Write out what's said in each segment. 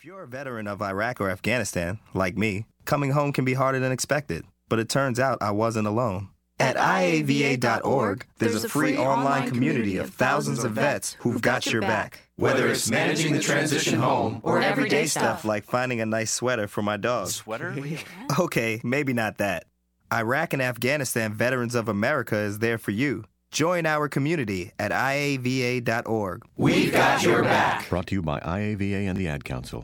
If you're a veteran of Iraq or Afghanistan, like me, coming home can be harder than expected. But it turns out I wasn't alone. At IAVA.org, there's a free online community of thousands of vets who've got your back. Whether it's managing the transition home or everyday stuff like finding a nice sweater for my dog. Sweater? Okay, maybe not that. Iraq and Afghanistan Veterans of America is there for you. Join our community at IAVA.org. We've got your back. Brought to you by IAVA and the Ad Council.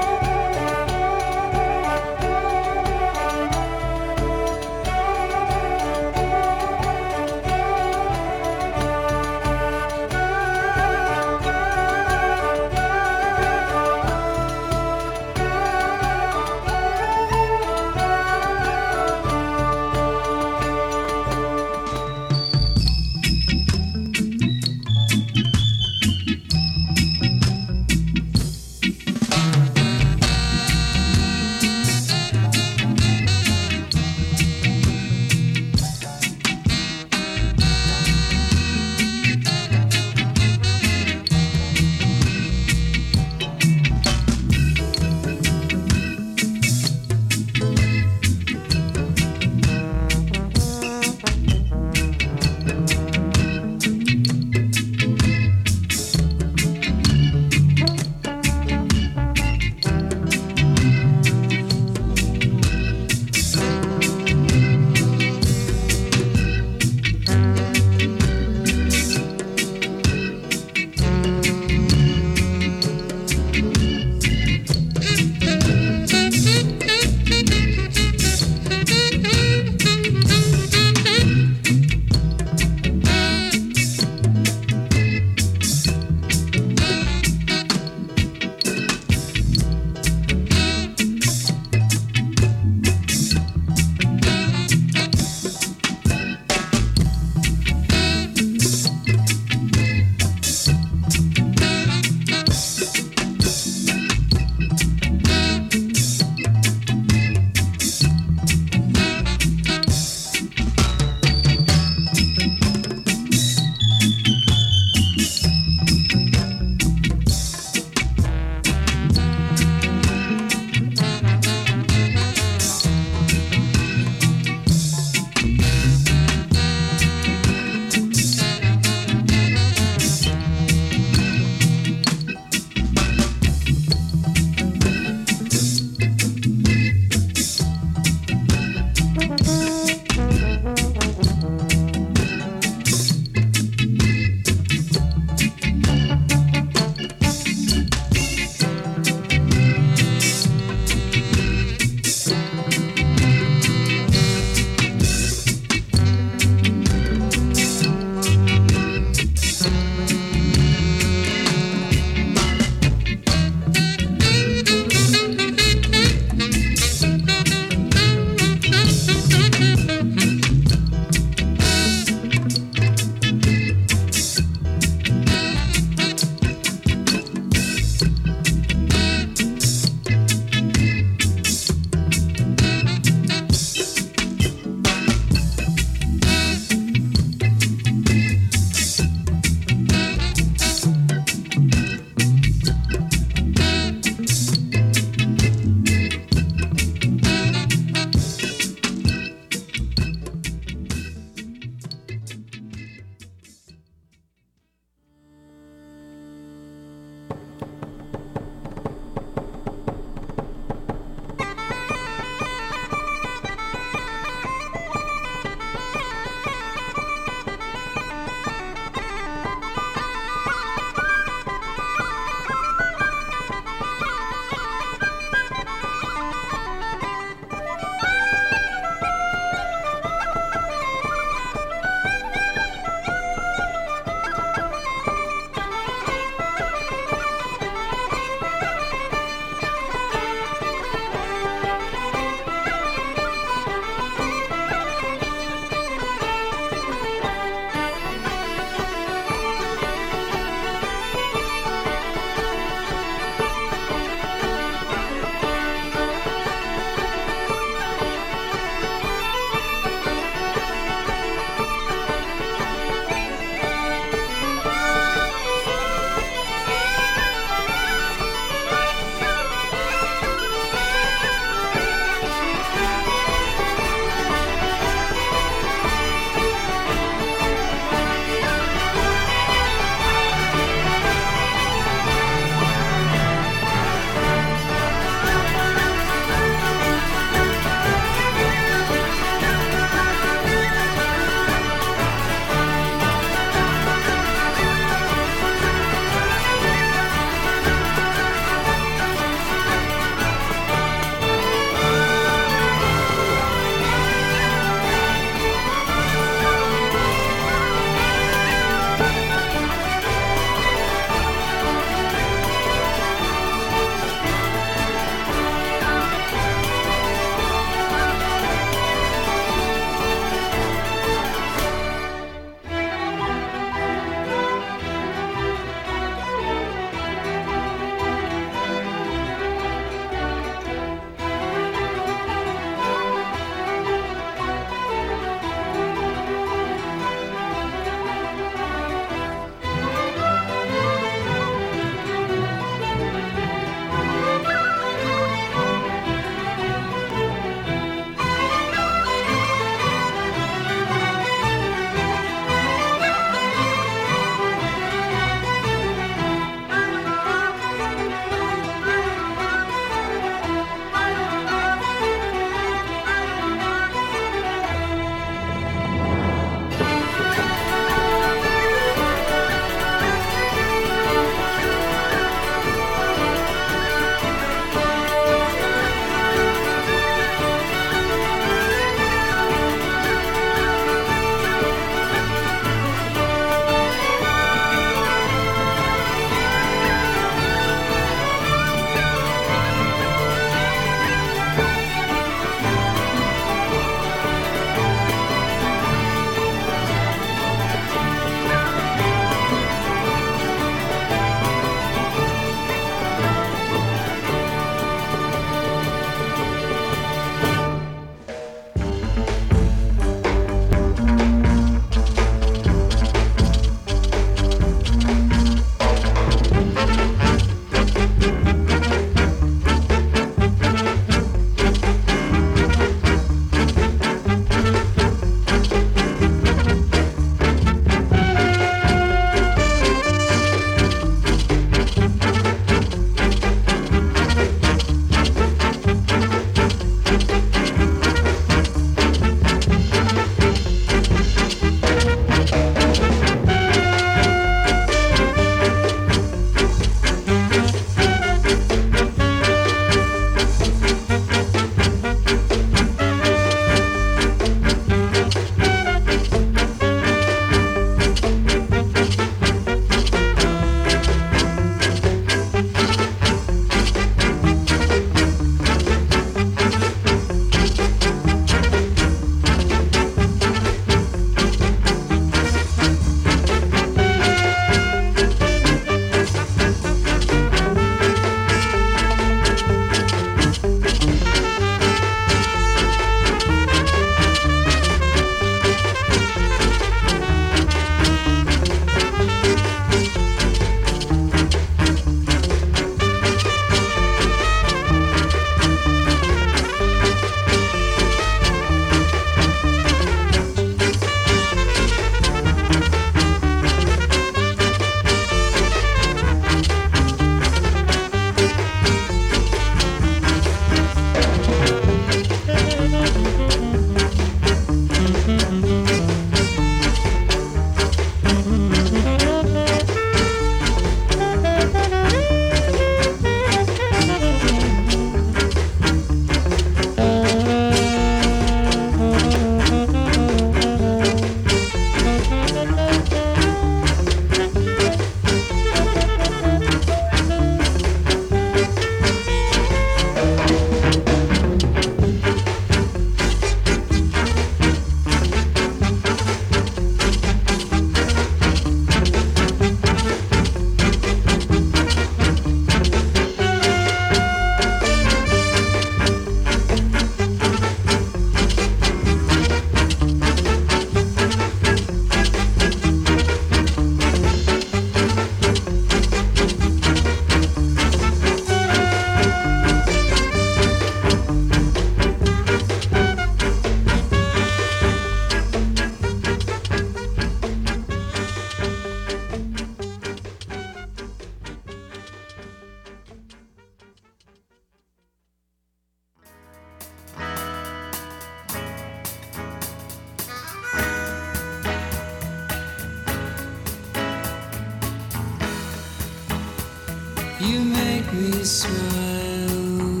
You make me smile,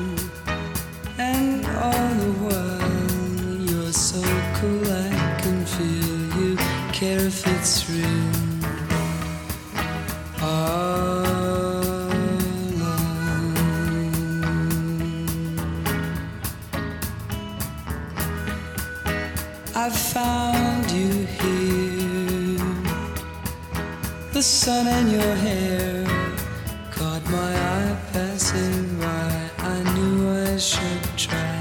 and all the while you're so cool I can feel you care if it's real. I found you here. The sun in your hair caught my eye passing by. I knew I should try.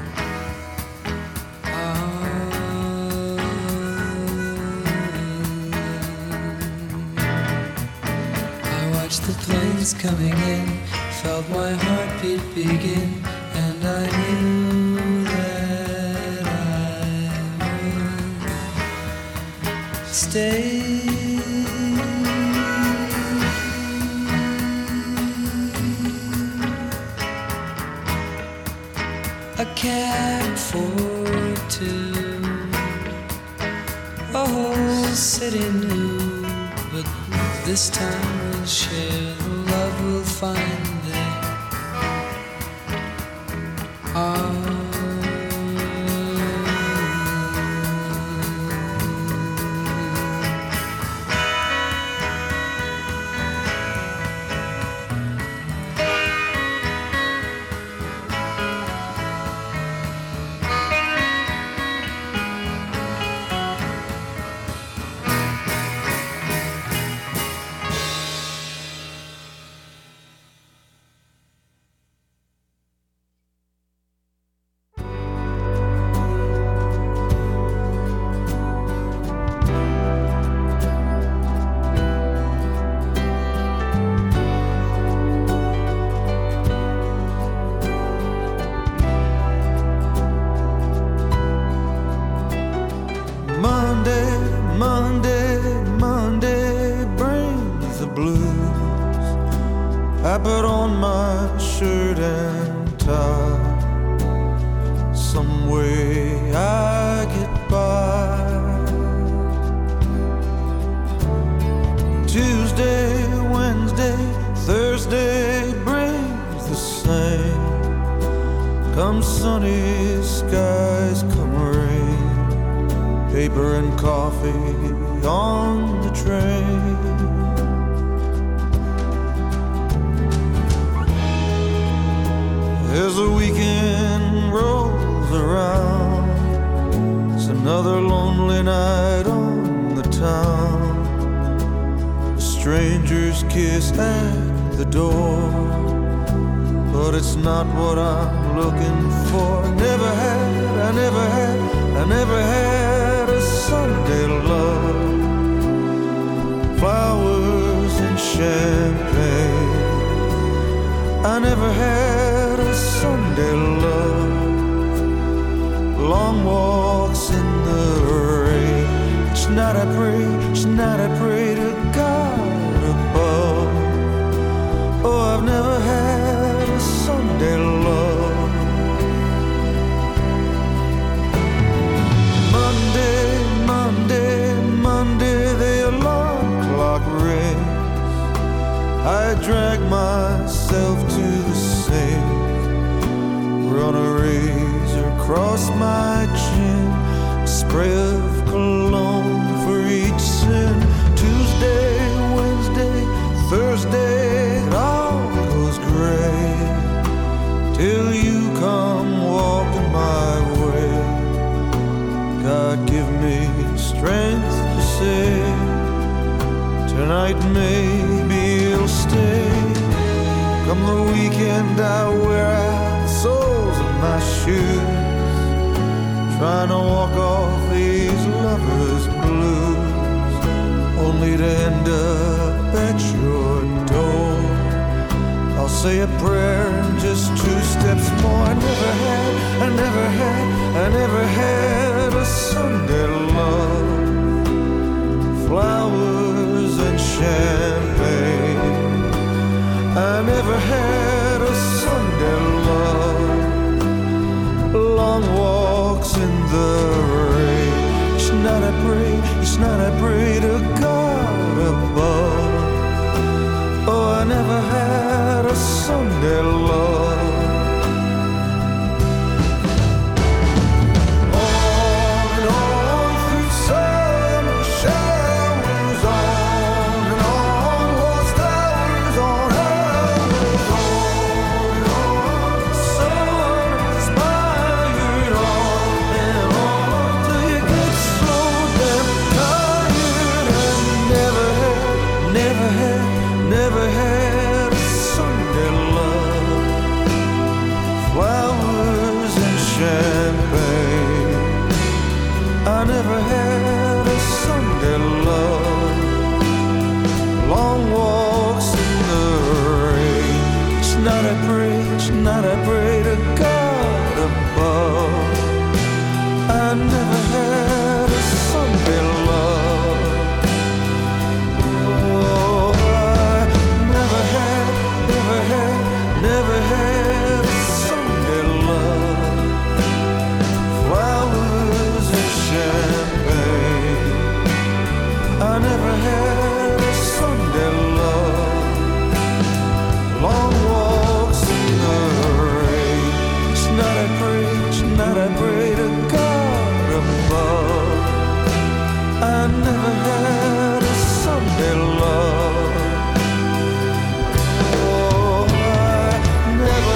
I watched the planes coming in, felt my heartbeat begin, and I knew that I would stay. A cab for two, a whole city new, but this time we'll share the love we'll find there. Monday brings the blues. I put on my shirt and tie. Some way I get by. Tuesday, Wednesday, Thursday brings the same. Come sunny skies, come rain, paper and coffee on the train. As the weekend rolls around, it's another lonely night on the town. A stranger's kiss at the door, but it's not what I'm looking for. Never had a Sunday love. Flowers and champagne. I never had a Sunday love. Long walks in the rain. Each night I pray to God above. Oh, I've never had a Sunday love. Monday, the alarm clock rings. I drag myself to the sink, run a razor across my chin, a spray of cologne for each sin. Tuesday, Wednesday, Thursday, it all goes gray, till you come walking my way. God give me strength to say, tonight maybe you'll stay. Come the weekend I wear out the soles of my shoes, trying to walk off these lovers' blues, only to end up at your door. I'll say a prayer and just 2 steps more. I never had a Sunday love. Flowers and champagne. I never had a Sunday love. Long walks in the rain. Each night I pray to God above. Oh, I never had a Sunday love. Not I pray to God above. I never had a Sunday love. Oh, I never had a Sunday love. Flowers and champagne. I never had a Sunday love. Long walks in the rain. Not I pray to God above. I never had a Sunday love. Oh, I never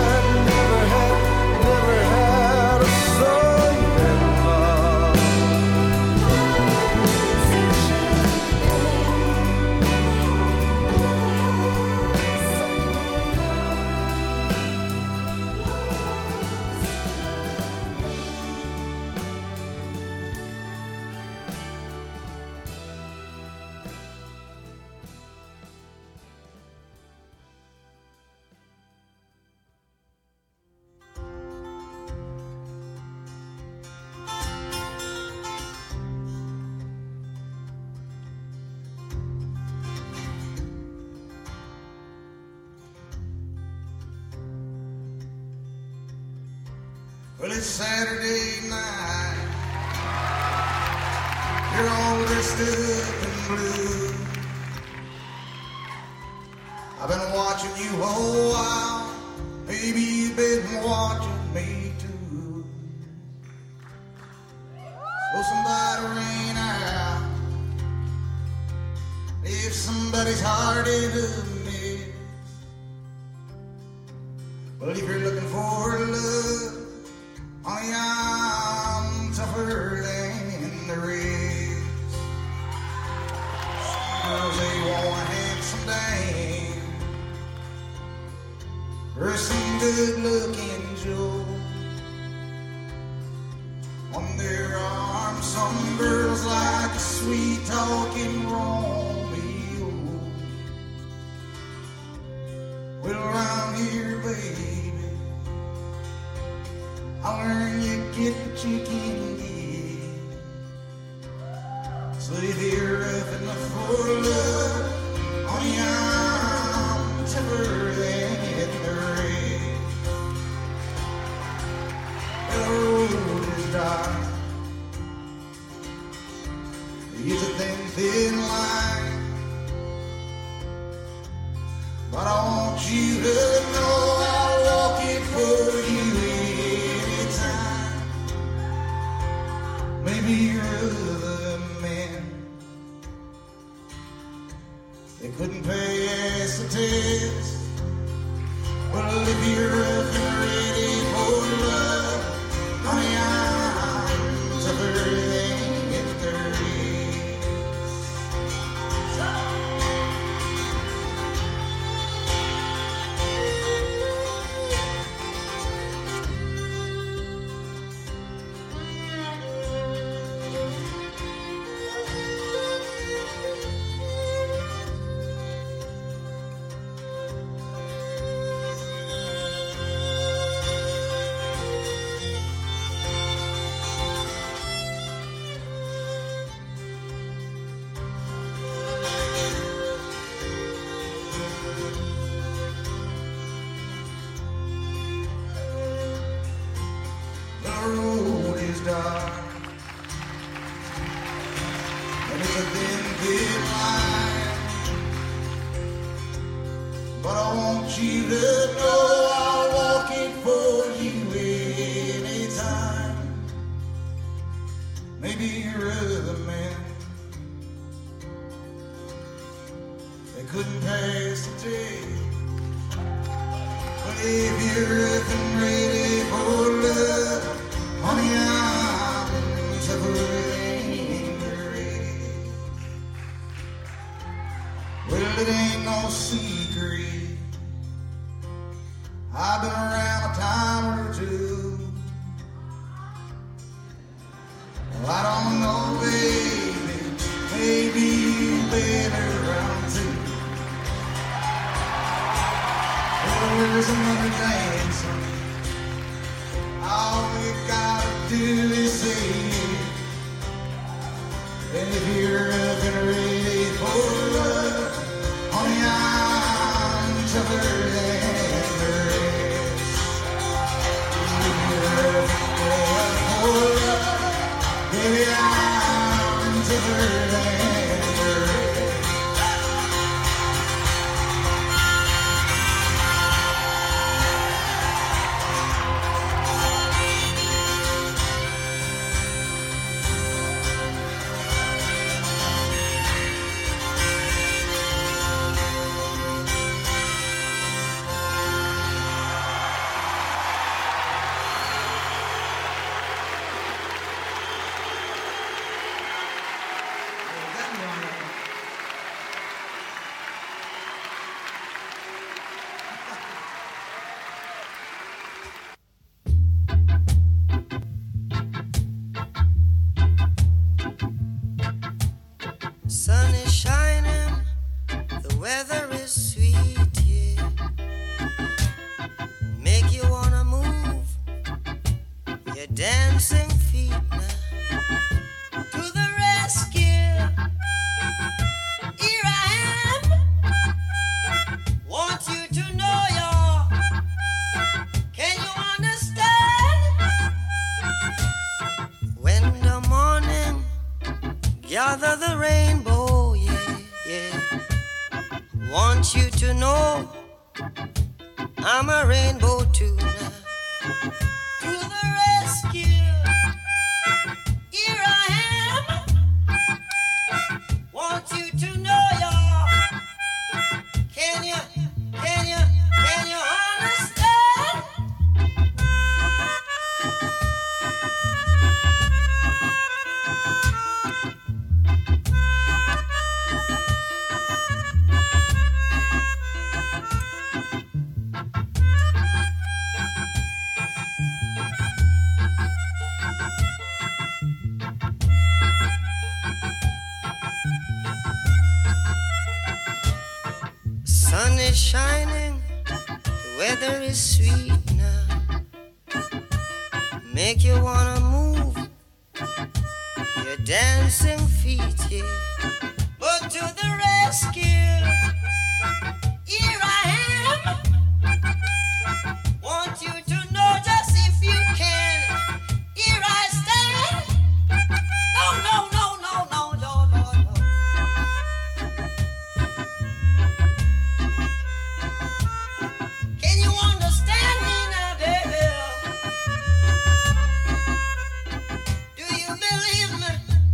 had a Sunday love. Well, it's Saturday night. You're all dressed up in blue. I've been watching you a while. Maybe you've been watching me too. So somebody rain out. If somebody's hard to miss. Well, if you're looking for love, I'm tougher than the rest. Some girls, they want a handsome dame or some good-looking Joe. On their arms, some girls like a sweet-talking Romeo. Well, around here, baby, I'll learn you get what you can get. So if you're up enough for love, honey, I'm tougher than the rest. The road is dark. It's a thin line. But I want you to know I'll walk it for you. Maybe your other men, they couldn't pass the test. Well, if you're up and ready for love, honey, I'm tougher than the rest. But I want you to know I'll walk it for you anytime. Maybe your other men, they couldn't pass the day. But if you're up and ready for love, honey, I'm tougher than you're ready. Well, it ain't no secret, I've been around a time or two. Well, I don't know, baby, maybe you've been around too. Well, there's another dancer, all we gotta do is say it. And if you're up and ready for love, honey, I'm tougher than the rest. If you're up and ready for love, baby, I'm tougher than the rest. Sun is shining, the weather is sweet, yeah. Make you wanna move your dancing feet now. To the rescue, here I am. Want you to know can you understand? When the morning gather the rainbow, yeah, yeah. Want you to know I'm a rainbow too now. To the rescue, here I am. Want you to know can you understand? Sun is shining, the weather is sweet now. Make you wanna move your dancing feet, yeah. But to the rescue, here I am. Want you to know just if you can, here I stand. No, no, no, no, no, no, no, no. Can you understand me now, baby? Do you believe me?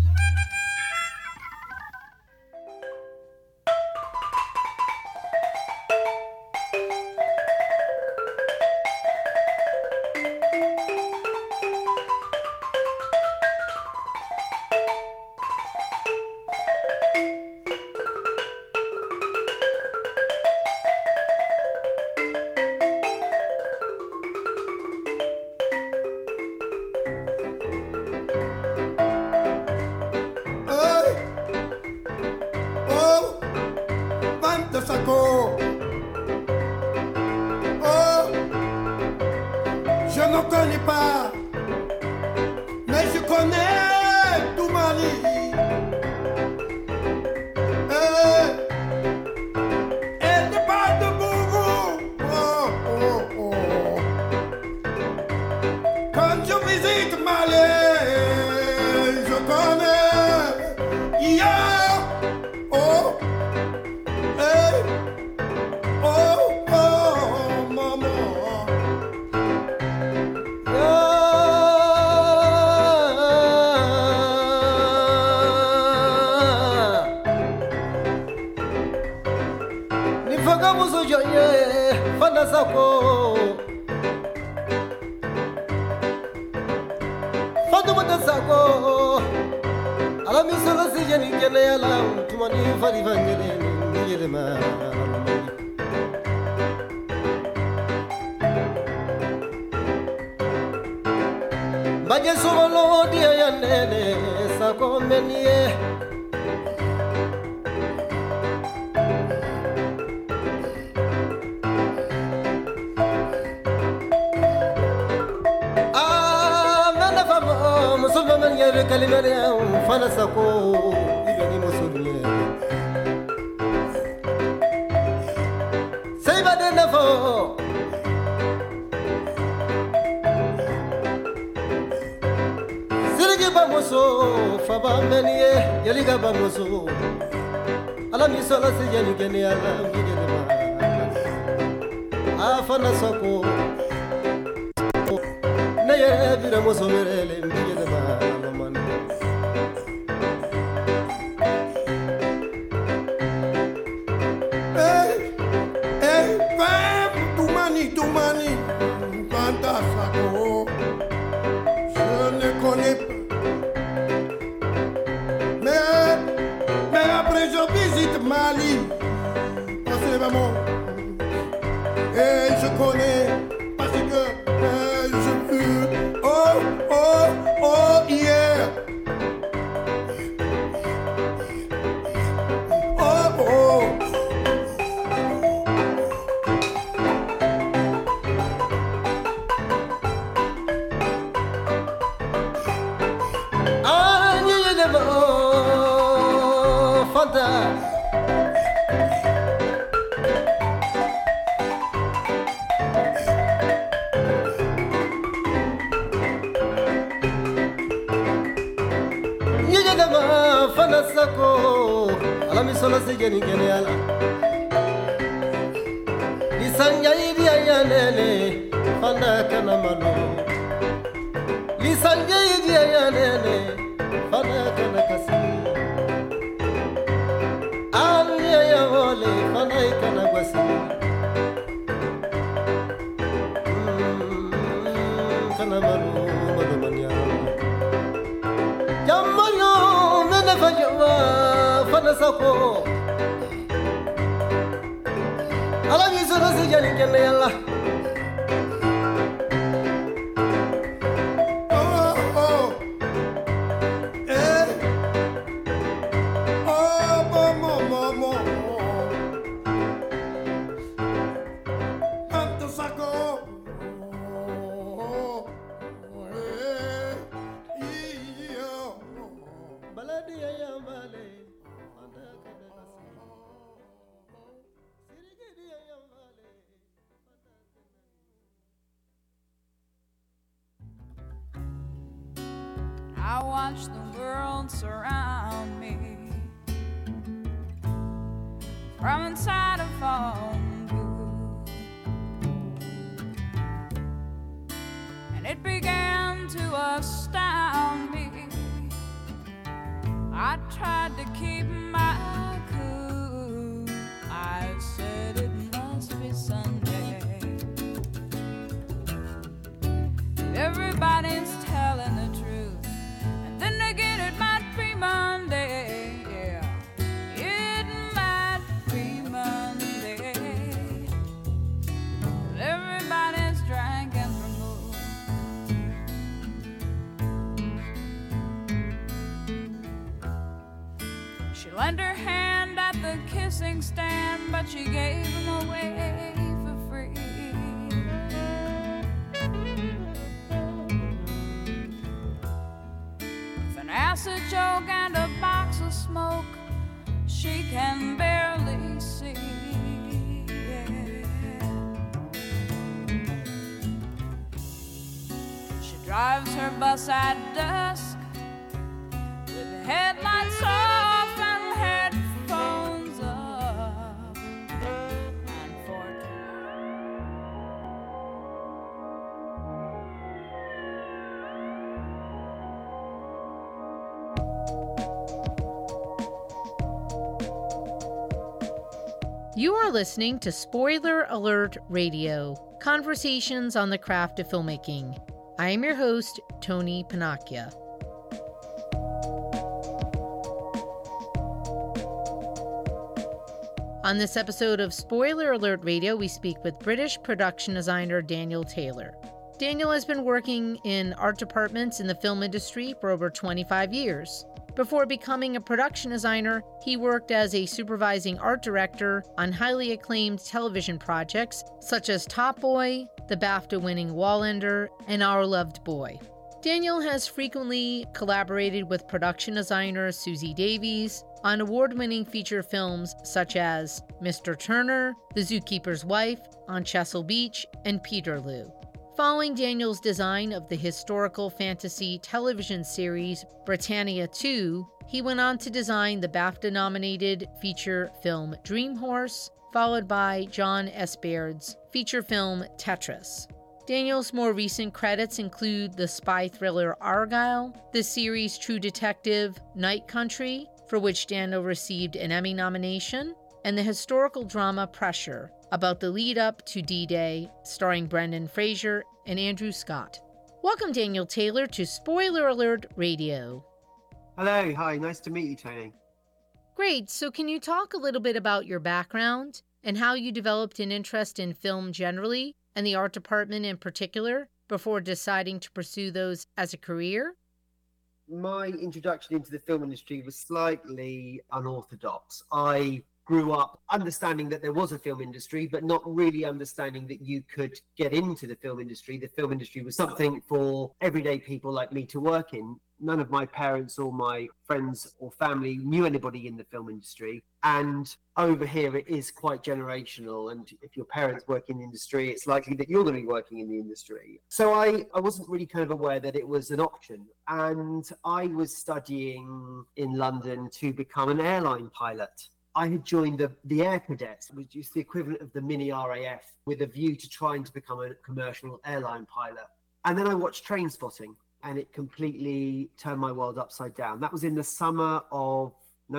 Je n'en connais pas, mais je connais tout Mali. Et de pas de Bougou. Oh, oh, oh. Quand je visite Mali, je connais. Yeah. Oh. Hey. Oh. Fagamuso joye fana sako Fatumata sako Alami solo si jeni kene ala tumani fari vangele ngele ma Baje solo dia yanene sako menie Musulman yere kalimere fana sako ibeni musulman Seiba de nafo Sirigi bamuso faba meniye yeliga bamuso Ala misola se yeni gene ala migene ma Afana sako Naye bira muso merele migene ma Toumani, Fanta Sako, je ne connais pas. Mais après je visite Mali, parce que maman, et je connais, parce que je fus, oh, hier. Sako ala mi solo se jeni gene ala Lisanya idi ayanene fana kana malo Lisanya idi ayanene fana kana kasi Anya ya wole fana kana gwasi Kana malo malo manya Jamayo fana sako ala mi solo si jani kene yalla I watch the world surround me from inside a phone booth, and it began to astound me. I tried to keep my cool. I said it must be Sunday. Everybody's telling the truth. Then again, it might be Monday, yeah. It might be Monday. Everybody's drinking vermouth. She lent her hand at the kissing stand, but she gave him away for free. Acid joke and a box of smoke she can barely see. She drives her bus at dusk with the headlights off and headphones up. You are listening to Spoiler Alert Radio, conversations on the craft of filmmaking. I am your host, Tony Panacchia. On this episode of Spoiler Alert Radio, we speak with British production designer Daniel Taylor. Daniel has been working in art departments in the film industry for over 25 years. Before becoming a production designer, he worked as a supervising art director on highly acclaimed television projects such as Top Boy, the BAFTA-winning Wallander, and Our Loved Boy. Daniel has frequently collaborated with production designer Susie Davies on award-winning feature films such as Mr. Turner, The Zookeeper's Wife, On Chesil Beach, and Peterloo. Following Daniel's design of the historical fantasy television series Britannia 2, he went on to design the BAFTA-nominated feature film Dream Horse, followed by John S. Baird's feature film Tetris. Daniel's more recent credits include the spy thriller Argylle, the series True Detective Night Country, for which Daniel received an Emmy nomination, and the historical drama Pressure, about the lead-up to D-Day, starring Brendan Fraser and Andrew Scott. Welcome, Daniel Taylor, to Spoiler Alert Radio. Hello, hi, nice to meet you, Tony. Great, so can you talk a little bit about your background and how you developed an interest in film generally, and the art department in particular, before deciding to pursue those as a career? My introduction into the film industry was slightly unorthodox. I grew up understanding that there was a film industry, but not really understanding that you could get into the film industry. The film industry was something for everyday people like me to work in. None of my parents or my friends or family knew anybody in the film industry. And over here, it is quite generational. And if your parents work in the industry, it's likely that you're going to be working in the industry. So I wasn't really kind of aware that it was an option. And I was studying in London to become an airline pilot. I had joined the Air Cadets, which is the equivalent of the mini RAF, with a view to trying to become a commercial airline pilot. And then I watched Trainspotting, and it completely turned my world upside down. That was in the summer of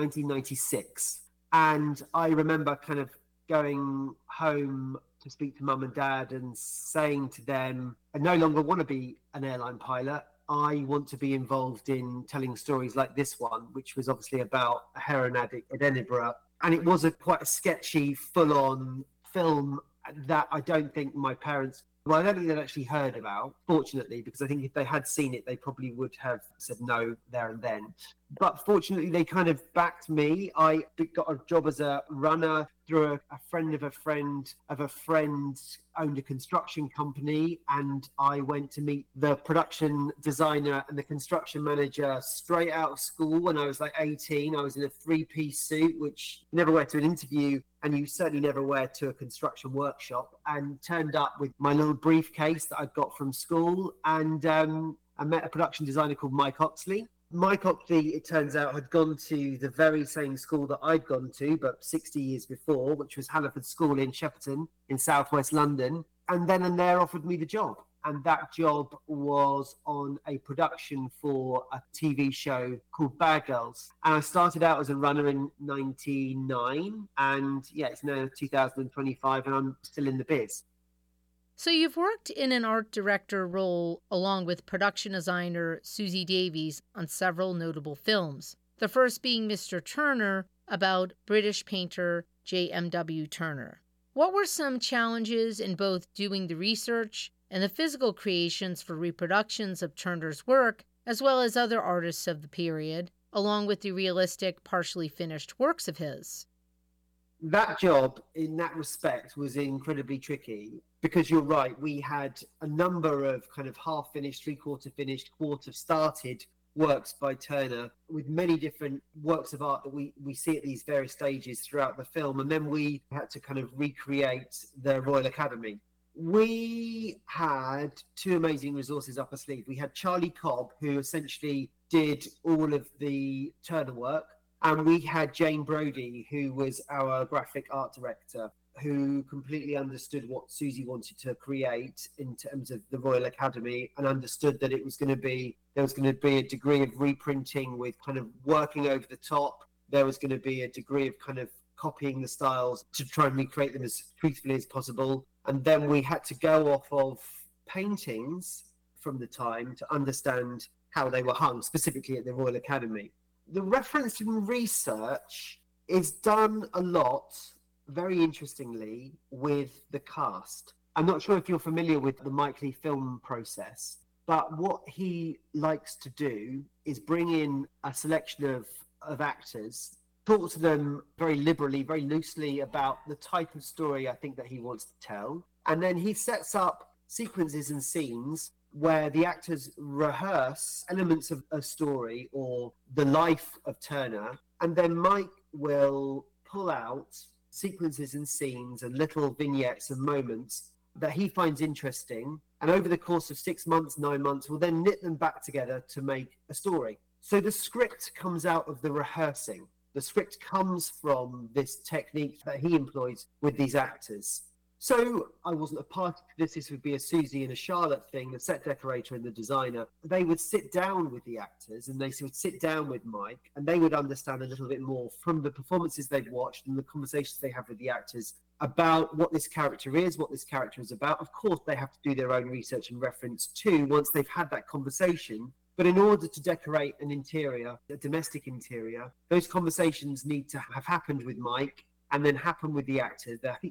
1996. And I remember kind of going home to speak to mum and dad and saying to them, I no longer want to be an airline pilot. I want to be involved in telling stories like this one, which was obviously about a heroin addict at Edinburgh. And it was quite a sketchy, full-on film that I don't think my parents, well, I don't think they'd actually heard about, fortunately, because I think if they had seen it, they probably would have said no there and then. But fortunately, they kind of backed me. I got a job as a runner through a friend of a friend of a friend owned a construction company, and I went to meet the production designer and the construction manager straight out of school when I was like 18. I was in a three-piece suit, which you never wear to an interview, and you certainly never wear to a construction workshop, and turned up with my little briefcase that I'd got from school, and I met a production designer called Mike Oxley. Mike Oxley, it turns out, had gone to the very same school that I'd gone to, but 60 years before, which was Halliford School in Shepperton in southwest London, and then and there offered me the job. And that job was on a production for a TV show called Bad Girls. And I started out as a runner in 1999, and yeah, it's now 2025, and I'm still in the biz. So you've worked in an art director role along with production designer Susie Davies on several notable films, the first being Mr. Turner, about British painter J.M.W. Turner. What were some challenges in both doing the research and the physical creations for reproductions of Turner's work, as well as other artists of the period, along with the realistic, partially finished works of his? That job, in that respect, was incredibly tricky because you're right. We had a number of kind of half-finished, three-quarter finished, quarter-started works by Turner with many different works of art that we see at these various stages throughout the film. And then we had to kind of recreate the Royal Academy. We had two amazing resources up our sleeve. We had Charlie Cobb, who essentially did all of the Turner work. And we had Jane Brodie, who was our graphic art director, who completely understood what Susie wanted to create in terms of the Royal Academy, and understood that there was going to be a degree of reprinting with kind of working over the top. There was going to be a degree of kind of copying the styles to try and recreate them as truthfully as possible. And then we had to go off of paintings from the time to understand how they were hung, specifically at the Royal Academy. The reference and research is done a lot, very interestingly, with the cast. I'm not sure if you're familiar with the Mike Leigh film process, but what he likes to do is bring in a selection of actors, talk to them very liberally, very loosely about the type of story I think that he wants to tell. And then he sets up sequences and scenes where the actors rehearse elements of a story or the life of Turner. And then Mike will pull out sequences and scenes and little vignettes and moments that he finds interesting. And over the course of 6 months, 9 months, will then knit them back together to make a story. So the script comes out of the rehearsing. The script comes from this technique that he employs with these actors. So I wasn't a part of this. This would be a Susie and a Charlotte thing, the set decorator and the designer. They would sit down with the actors and they would sit down with Mike and they would understand a little bit more from the performances they've watched and the conversations they have with the actors about what this character is, what this character is about. Of course, they have to do their own research and reference too once they've had that conversation. But in order to decorate an interior, a domestic interior, those conversations need to have happened with Mike and then happen with the actors.